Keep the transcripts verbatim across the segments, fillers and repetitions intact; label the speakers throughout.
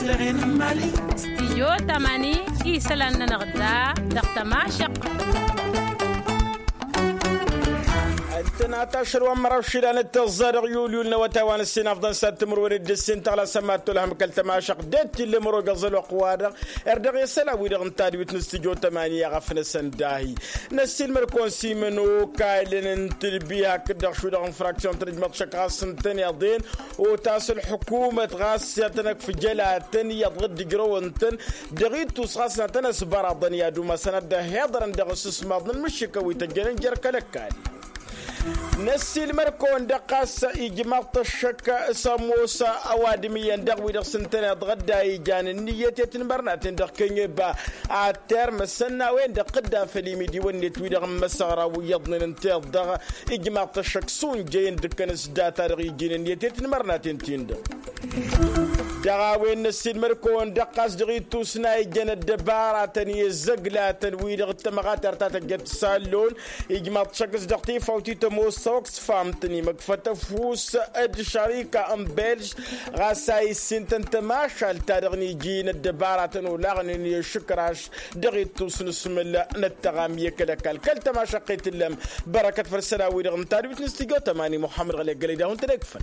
Speaker 1: استديو تماني إيسلان نغدا دقت ماشق
Speaker 2: تناتشر ومرة وشيلان التزار يوليو النواتوان السنة أفضل ساتمر ورد السنة تغلا سمات لهم كالتماشق ديت اللي مرو قزل وقوادر اردغ يسلا ويدغ انتادي وتنستجو تمانية غفن سنداهي نسيل مركون سيمنو كايلن انتلبيها كدغ شو دغن فراكسيون ترجمة شكا سنتين يضين وتاسل حكومة غاسياتنك في جلاتن يضغد جرو انتن دغيد توسغاسنا تنس برادن يادو ما سند هيضرن دغ سسماضن مشيكا ويتجنن جركا لكالي نسيل مركون دقاس إجماط الشك سموسا أوادميا دغوي دغ سنتنا دغدا يجان النية تنبرنات دغ كنيبا عتر مسنا وين دغ قدا فليمي دي وني توي دغ مسغرا ويضن انتيض دغ إجماط الشك سون جين دكنس داتا دغ يجين النية تنبرنات تين دغ دغاوين نسيل مركون دقاس دغي توسنا يجان الدبارة تني زقلا تنوي دغ التمغات ارتاتا جت سالون إجماط الشك دغتي فوتي موسوكس فامتني مكفتا فوس اد شريكة ام بلج غاساي سنتن تماشال تارغني جين الدبارة ولاغني شكراش دغي توسن اسم الله نتغامية كالكال كال تماشا قيت اللم بركة فرسلاوي رغم تاري بتنستيقو تماني محمد غلي قليدا هون تنكفن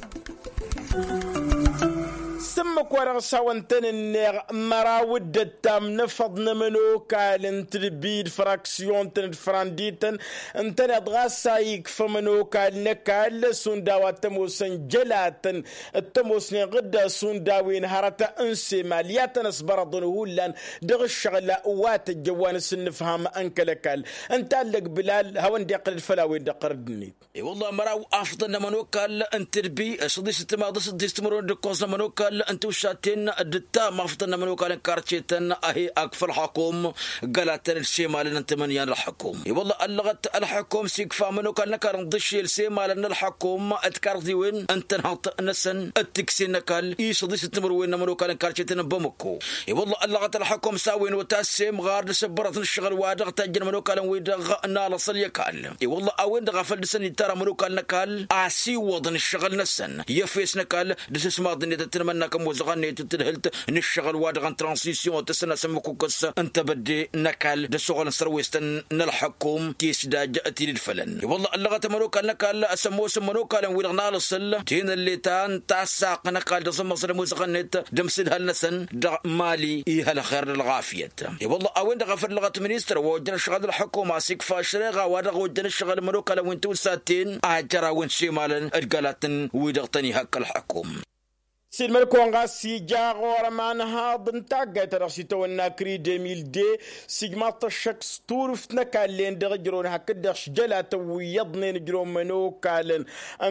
Speaker 2: سمك ورغ سوانتن النيغ مراود التام نفض نمنو كالن تربيد فراكسيون تن فرانديتن انتن ادغاسا يكفى منو كال نكال سونداوات تموسن جلاتن التموسن غدا سونداوين هرتا انسي مالياتن اسبردن هولان دغ الشغل وات الجوان سنفهم انكلكال انت لك بلال هون دي قرد فلاوين دي قردني
Speaker 3: اي والله مراو افضل نمنو كال انتربي صديش تماضي صديش تمرون دكوز نمنو كال انتو شاتين الدتا ما فتنا منو كان كارتشيتن اهي اكفر حكوم قالتن الشمال انت من يان الحكوم والله اللغت الحكوم سيكفا منو كان كان ضشي الشمال ان الحكوم اتكارذي وين انت نحط نسن التكسين كال اي صديش تمر وين منو كان كارتشيتن بمكو والله اللغت الحكوم ساوين وتاسم غار سبرت الشغل وادغ تاجر منو كان ويدغ نال صلي كال والله اوين دغفل سن ترى منو كان كال اسي وضن الشغل نسن يفيس نكال دس ما ظنيت تتمنى كم وزغني تتلهلت نشغل وادغن ترانسيسيون تسنى سمكو كس انت بدي نكال دسوغل سرويستن نلحكم كيس دا جاتي للفلن والله اللغه مروكا نكال اسمو سمنو كان ويرغنا لصل تين اللي تان تاساق نكال دسم صر وزغنيت دمسد هالنسن دا مالي اي هالخير الغافيه والله اوين غفر لغه مينستر وجن شغل الحكومه سيكفا شريغا وادغ وجن شغل مروكا وين توساتين اجرا وين شمالا ارجلاتن ويدغتني هك الحكومه
Speaker 2: سيد ملكون غاسي جاغور مانها بنتاقة ترسيتو الناكري ديميل دي سيجمات الشخص طورفتنا كالين دغجرون هكدغش جلات ويضني نجرون منو كالين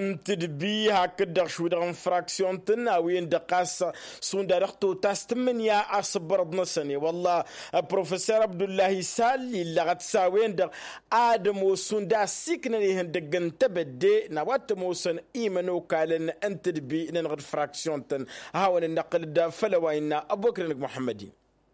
Speaker 2: انتدبي هكدغش ودغن فراكسيون تناوين دقاس سون دارختو تاستمن يا أصبرد نسني والله بروفيسور عبد الله سالي اللي غتساوين دغ آدم وسون دا سيكنني هندقن تبدي نوات موسن إيمانو كالين انتدبي ننغد فراكسيون هاون النقل دا فلوين أبو بكر محمدي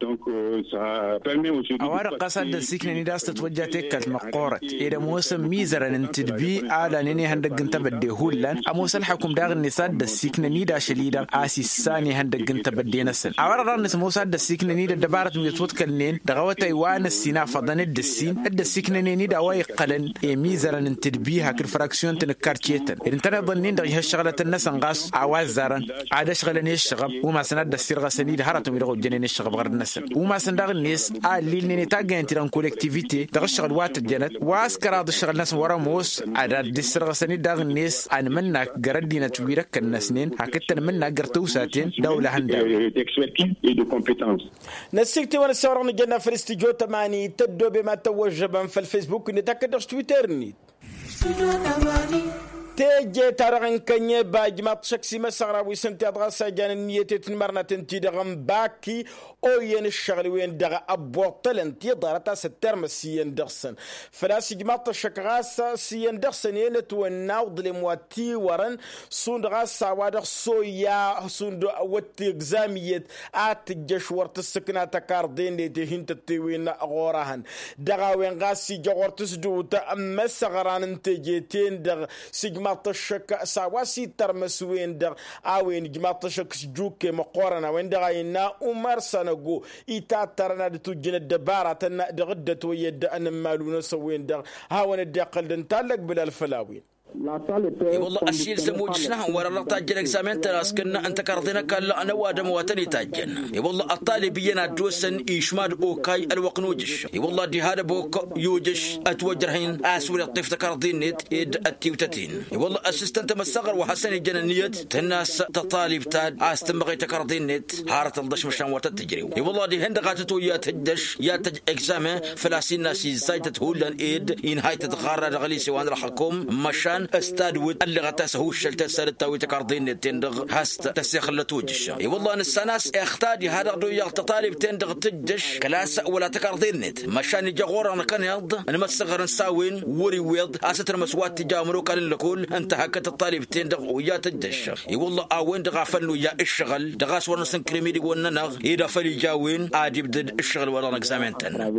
Speaker 4: أوار قصد السكن نداس تتوجه تكت مقورة إذا موسم ميزر ننتدبي على نني هندق تبدي هولن أموس الحكم داغ النساد السكن نيدا شليدا آسي الثاني هندق تبدي نسن أوار رانس موساد السكن نيدا دبارة ميتوت كلنين دغوة إيوان السينا فضن الدسين الد السكن نيدا واي قلن ميزر ننتدبي هاك الفراكسيون تنكارتيتن إذن ترى ظنين دغي هالشغلة الناس انغاس عواز زارن عاد شغلة يشغب وما سند السيرغة سنيد هرتم يلغو جنين الشغب غير الناس وما سندغ الناس اللي نتاجن تران كولكتيفيتي دغشغل وات الجنت واسكر هذا الشغل ناس ورا موس على دسرغ سني داغ الناس ان منا غردينا تويرك الناسنين هكتن منا غرتو ساتين دوله هندا
Speaker 2: نسيتي وانا صورنا جنا في الاستوديو تماني تدو بما توجبا في الفيسبوك نتاكدش تويترني تيجي ترغن كنيه باجمات شخصي مسغرا ويسنتي ادغاسا جان نيتي تنمرنا تنتي دغم باكي او ين الشغل وين دغ ابو طلنت يضرتا سترم سيين درسن فلاس جمات الشكغاسا سيين درسن ينت وناود لمواتي ورن سون دغاسا وادغ سويا سون دو وتي اكزاميت ات جش ورت السكنه تكاردين دي هنت تيوين غورهن دغا وين غاسي جورتس دو تا مسغران انت جيتين دغ سيجما جماعة الشك سواسي ترمس وين در أوين جماعة الشك سجوك مقارنة وين دغينا أمر سنجو إتا ترنا دتوجن الدبارة تنا دغدة ويد أن مالون سوين در هاون الدقل دنتالك بلا الفلاوين
Speaker 3: والله الشيء سموجنا ورا تاجن اكزامين تراسكنا انت كارتنا قال انا وادم واتني تاجن والله الطالبين دوسن ايشماد اوكاي الوقنوجش والله دي هذا بوك يوجش اتوجرهين اسوري الطيف تكاردينيت اد التيوتتين والله اسيستنت مسغر وحسن الجننيت تناس تطالب تاد استمغي تكاردينيت هارت الدش مشان وتتجري والله دي هند قاتتو يا تدش يا تج اكزامين فلاسين ناس زايدت هولن اد ان هاي تتقرر غليسي وان الحكوم مشان استاد ود اللي غتاسه هو الشلت سالت تكاردين تندغ هاست تسخل توجش اي والله ان السناس اختادي هذا دو يغتطالب تندغ تجش كلاس ولا تكاردين مشان جغور انا كان يض انا مسغر نساوين وري ويض استر مسوات تجامرو كان لكل انت هكا الطالب تندغ ويا تدش اي والله اوين دغ فلو يا الشغل دغاس ورن سن كريميدي وننغ اذا فلي جاوين عادي بدد الشغل ولا اكزامنتن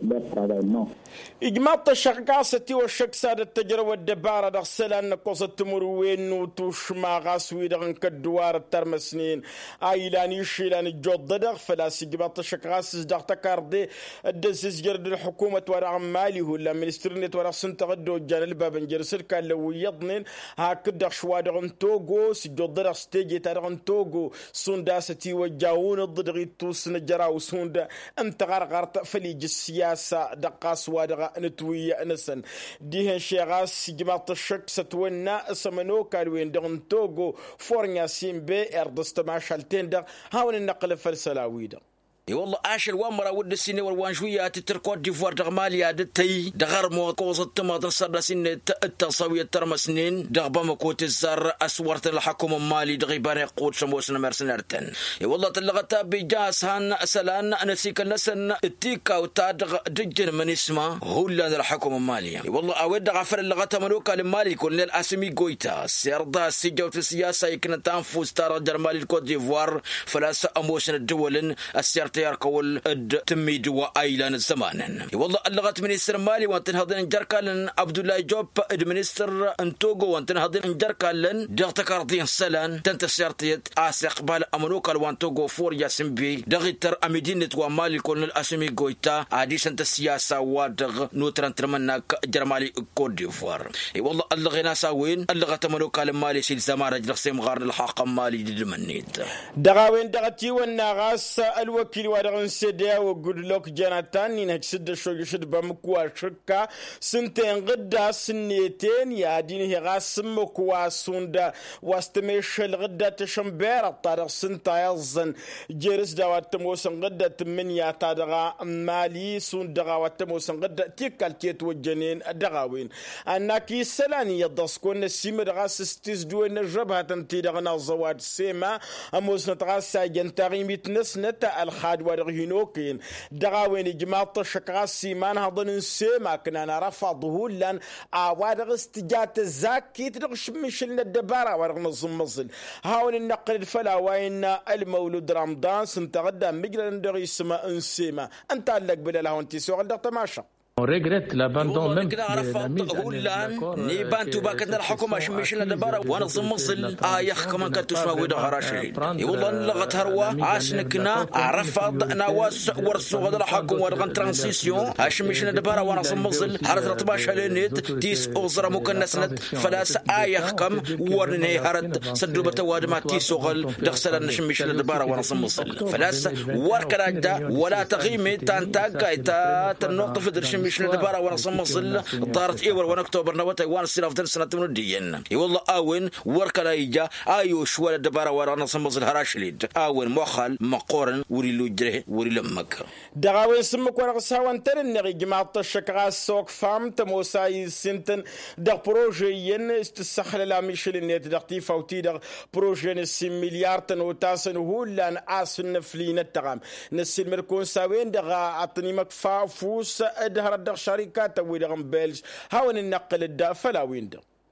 Speaker 2: إجماع الشقاصة والشك سادة التجربة الدبارة دخسلان قصة تمروين وتوش ما غاسوي دغن كدوار الترمسنين آيلان يشيلان الجود دغ فلاس إجماع الشقاصة دغ تكاردي الدسيس جرد الحكومة ورع مالي هلا منسترنت ورع سنتغدو جان الباب جرسل كان لو يضنين هاك دغ شوا دغن توغو سجود دغ ستيجي تدغن توغو سنداستي وجاون الضدغي توس نجرا وسوندا انت غرغرت فليج السياسة دقاس وادغ نتوي نسن ديهن شيغاس جماعة الشك ستونا سمنو كالوين دغن توغو فورنيا سيمبي اردست ماشالتين دغ هاون النقل فالسلاوي دغ
Speaker 3: اي والله عاش الوامرة ود السنة والوانشوية تتركوا ديفوار دغماليا دتي دغر مو قوزة ما تصدر سنة التصوية ترم سنين دغبا مكوت الزر اسورت الحكومة مالي دغيبان يقود شموسنا مرسنرتن اي والله تلغتا بجاس هان اسلان نسيك النسن التيكا وتادغ دجن من اسمه هولان الحكومة مالية اي والله اود غفر اللغتا منوكا لمالي كون للاسمي قويتا سيردا سيجوت السياسة يكن تنفوز تارا جرمالي الكوت ديفوار فلاس اموسن الدول السيرت يركول اد تميد وايلان الزمان والله اللغت منستر مالي وانتن هذين جركالن عبد الله جوب ادمنستر انتوغو وانتن هذين جركالن دغتكاردين سلان تنتسيرتيت اسقبال امنوكال وانتوغو فور ياسمبي دغيتر اميدينت ومالي كون الاسمي غويتا عاديس انت السياسه وادغ نوتران ترمناك جرمالي كوت ديفوار اي والله اللغينا ساوين اللغت امنوكال مالي سيل زمان رجل سيم غار الحق مالي ددمنيت
Speaker 2: دغاوين دغتي والنغاس الوكيل ورغن سيديا وقول لك جانتان ينهج سد شو يشد بمكوا شكا سنتين غدا سنيتين يا دينه غاس مكوا سوندا واستمش الغدا تشمبير الطارق سنتا يزن جيرس دوات موسن غدا من يا تادغا مالي سوندا واتموسن غدا تيكال تيت وجنين دغاوين انكي سلاني يدسكون سيمر غاس ستيز دوين جبهه تنتي دغنا زواد سيما اموسن تغاس جنتاري ميتنس نتا الخاد ورغينوكين دغاوين جماعة الشقاص سيمان هضن سيما كنا رفضه لان اوادغ استجات الزاكي تدغش مشلنا الدبارة ورغم الزمزل هاون النقل الفلاوين المولود رمضان سنتغدى مجرى دغي سما انسيما انت لك بلا لهون تيسوغ الدغتماشا
Speaker 5: On regrette l'abandon même
Speaker 3: de la mise en œuvre. Ni bantu bakat الحكومة شمشنا دبارة وانا صمصل آيخ كمان كنت شو ويدا هراشي. والله لغت هروا عاشنكنا عرفض نواس ورسو غدا الحكومة ورغن ترانسيسيون شمشنا دبارة وانا صمصل حرت رطباش هلينيت تيس أوزر مكنسنت فلاس آيخ كم ورني هرت سدوبة تواد ما تيس وغل دخسل شمشنا دبارة وانا صمصل فلاس وركراجدا ولا تغيمي تانتاقا تا تنقط في درشم مش ندبارة وانا صمصل طارت ايور وانا اكتوبر نواتي وانا سينا فتن سنة من الدين اي والله اوين وركنا ايجا ايو شوال الدبارة وانا صمصل هراشليد اوين موخال مقورن وري لو جره وري لمك
Speaker 2: دغاوين سمك ورق ساوان ترنغي جماعة الشكرا سوق فام تموساي سنتن دغ بروجيين استسخل لا ميشل نيت دغتي فوتي دغ بروجين سي مليار تنوتاسن هولان اسن فلين التغام نسيل مركون ساوين دغ عطني مكفا فوس ادهر دغ شركات ويدغم بيلج هاون النقل الدا فلا وين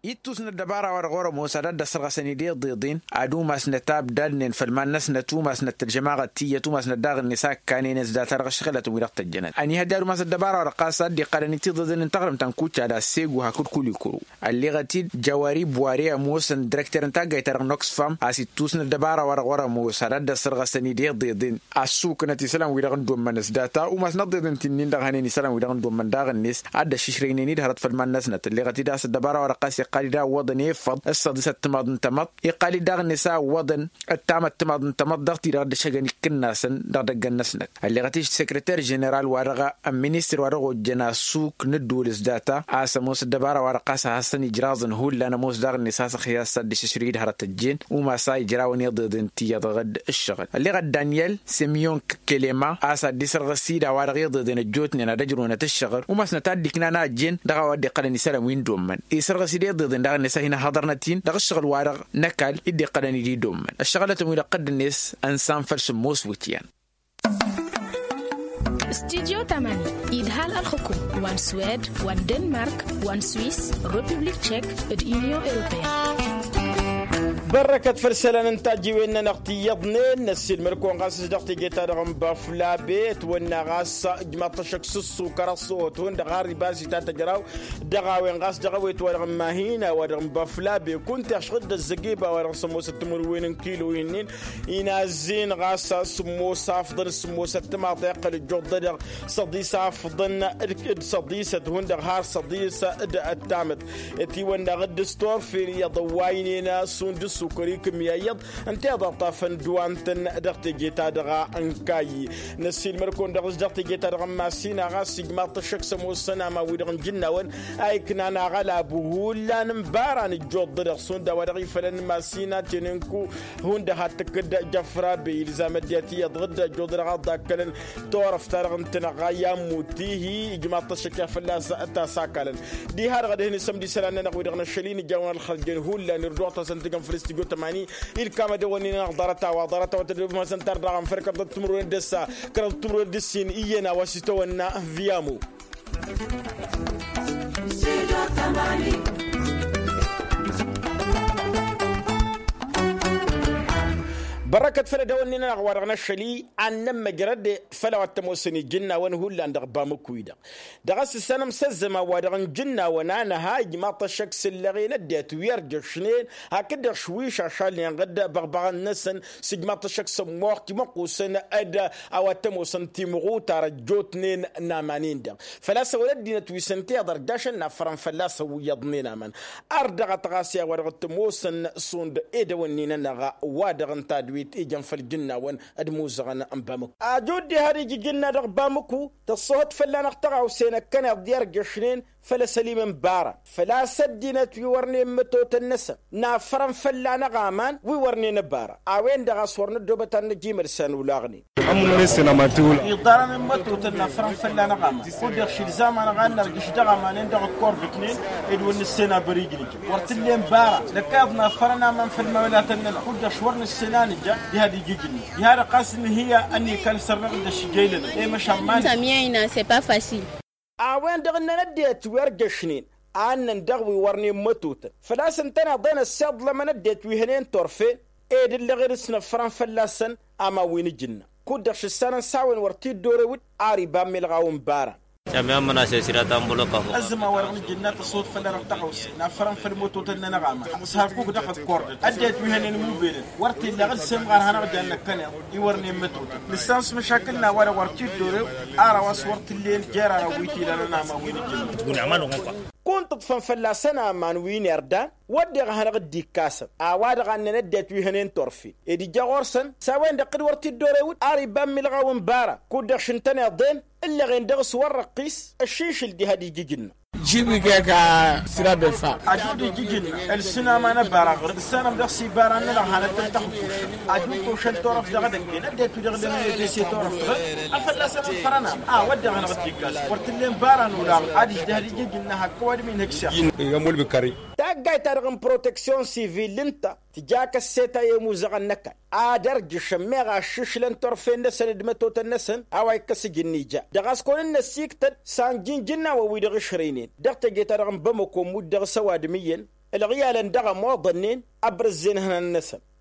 Speaker 4: يتوسنا الدبارة ورغورة موسى دا سرغة سنيدي ضيضين عدو ما سنتاب دادنين فالمان نسنتو ما سنت الجماعة تيتو ما سنداغ النساء كانين ازدات رغشغلة ويلقت الجنات أني هدارو ما سدبارة ورقاسة دي قراني تضدن انتغرم تنكوش على السيقو هاكود كولي كورو اللي غتيد جواري بواري موسى دركتر انتاقا يترغ نوكس فام اسي توسنا الدبارة ورغورة موسى دا سرغة سنيدي ضيضين السوق نتي سلام ويلغن دوم من ازداتا وما سنضيضن تنين داغانين سلام ويلغن دوم من داغ النس عدا ششرينيني دهرت فالمان نسنت اللي غتيد اس الدبارة ورقاسة قالي دا وضن يفض الصديسة تماضن تمط يقالي داغ النساء وضن التامة تماضن تمط دغتي رغد شغاني كناسن دغد النسنت اللي غتيش سكرتير جنرال ورغا المينيستر ورغو جناسوك ندول ازداتا آسا موس الدبارة ورقاسة حسن إجرازن هول لنا موس داغ النساء سخياسة دي ششريد هرت الجين وما ساي جراون يضدن تي غد الشغل اللي غد دانيال سيميون كلمة آسا دي سرغسيدا ورغ يضدن الجوتن ندجرونة الشغل وما سنتاد دي كنانا جين دغا ودي قلني سلام وين دومن يسرغسيدا يضدن داغ النساء هنا حضرنتين دغ الشغل ورغ نكال يدي قلني دي دومن الشغلة تمويل قد الناس أنسان فرش موس وتيان
Speaker 6: استديو تمانية إدهال الحكم وان سويد وان دنمارك وان سويس ريبوبليك تشيك اليونيون أوروبية
Speaker 2: بركة فرسلان انتاجي وإننا نغتي يضنين نسي الملكون غاس دغتي جيتا رغم بافلا بيت وإننا غاس جماعة شكسوسو كراسوت وإن دغاري باسي تاتا جراو دغاوين غاس دغاويت ورغم ماهينا ورغم بافلا بي كنت أشغد الزقيبة ورغم سموسة تمروين كيلو ينين إنازين غاس سموسة أفضل سموسة تماطي يقل الجود دغ صديسة أفضل صديسة هون دغهار صديسة التامت اتي وإننا غد ستور في يضوينينا سوندس سكري كميايض انت ضغط فندوانتن دغتي جيتا دغا انكاي نسيل مركون دغز دغتي جيتا دغ ماسينا غاسي ما طشك سمو سنا ما ويدغن جناون اي كنا انا غلا بولا نمباران الجود دغ سوندا ودغي فلن ماسينا تننكو هون ده تكد جفرا بيلزام دياتي يضغد جود دغ داكلن تورف ترغن تنغايا موتيه جما طشك فلاس اتا ساكلن دي هار غدهن سمدي سلان نغويدغن شلين جوان الخرجن هولا نردوطا سنتكم فلستيجو تماني الكامة دواني نغضرتها وضرتها وتدرب ما سنتر دغم فرقة تمرون دسا كرل تمرون دسين إينا واسيتونا فيامو بركة فلا دوانينا نغوارغنا الشلي عن لما جرد فلا واتموسني جنة ونهول لان دغبامو كويدا دغس السنة مسزمة ودغن جنة ونانا هاي جماطة شكس اللغينة ديت ويرجع شنين هكذا شويش عشان ينغدا بغبغان نسن سجماطة شكس موقت مقوسن أدا أو اتموسن تيمغو تارجوتنين نامانين دا فلاسة ولدينا تويسنتي درجاشن نفران فلاسة ويضنين من أردغ تغاسيا ورغ تموسن سوند إيدا ونينا نغا وادغن تادوي إيجان فالجنة وان أدموزغنا أمبامك أجودي هاري جنة دغبامكو تصوت فلا نقطع وسينا كان ديار جشنين فلا سليم مبارا فلا سدينة ويورني متوت النسا نافرم فلا نغامان ويورني نبارا أوين دغا صورنا دوبة النجيم رسان ولاغني
Speaker 7: أموني سيناماتول
Speaker 2: يضارن متوت النافرم فلا نغامان ودغ شلزام نغانا رجش دغامان اندغ الكور بكنين إدوان السينا بريجني ورتلين مبارا لكاظنا فرنا من في المولات النلا ودغ شورن السيناني جا يهدي جيجني يهدي قاسم هي أني كان سرق دشجيلنا إيه مش عمان
Speaker 8: سامينا سي با فاسيل
Speaker 2: أوين دغنا نديت ويرجشنين أنا ندغوي ورني متوت فلا سنتنا ضينا السيد لما نديت ويهنين طرفين إيد اللي غير سنة فران فلاسن أما وين الجنة كودش السنة ساوين ورتي دوري آري بامي لغاوم بارا
Speaker 9: جميع مناسب سيراتهم بلوكه
Speaker 2: أزمة ورغم الجنات الصوت فلا نرتقوس نفرم في الموت وتلنا نغامة أصحابكوك دخل كورد أديت ويهنين موبيل ورتي اللي غل سمغان هنرجع لك كنيا يورني متوت لسانس مشاكلنا ورا ورتي دوري أرى وصورت الليل جارة رويتي لنا نعمة وين الجنة
Speaker 9: ونعمله غنقا
Speaker 2: كنت تفن سنة مان وين يردان ودي غهنغ دي كاسب أواد غن نديت ويهنين طرفي إدي جاورسن سوين دقد ورتي دوري أري بامي لغاوم بارا كودك شنتني الضين اللي غندغس ورقيس الشيش اللي هادي جيجن
Speaker 7: جيبي كا سيرا بفا
Speaker 2: أجودي جيجن السنة ما نبارا السنة مدخسي بارا نلغانا تلتخبوش أجودو شن طرف دغدنكي نديت ودغدنكي ديسي طرف دغد أفلا سنة فرنا آه ودي غنغ دي كاسب ورتلين بارا نولا أدي جهدي جيجن هكواد من هكسيا
Speaker 7: يمول بكاري
Speaker 2: تاقاي تارغن بروتكسيون سيفيل لنتا تجاك السيتا يموزغ النكا آدر جشميغا ششلن طرفين نسن دمتوت النسن أواي كسي النيجا دغاس كون النسيكتن سانجين جنا وويدغ شرينين دغتا جيتارغن بمكو مودغ سوادميين الغيال اندغى موظنين أبرز زين هنا النسب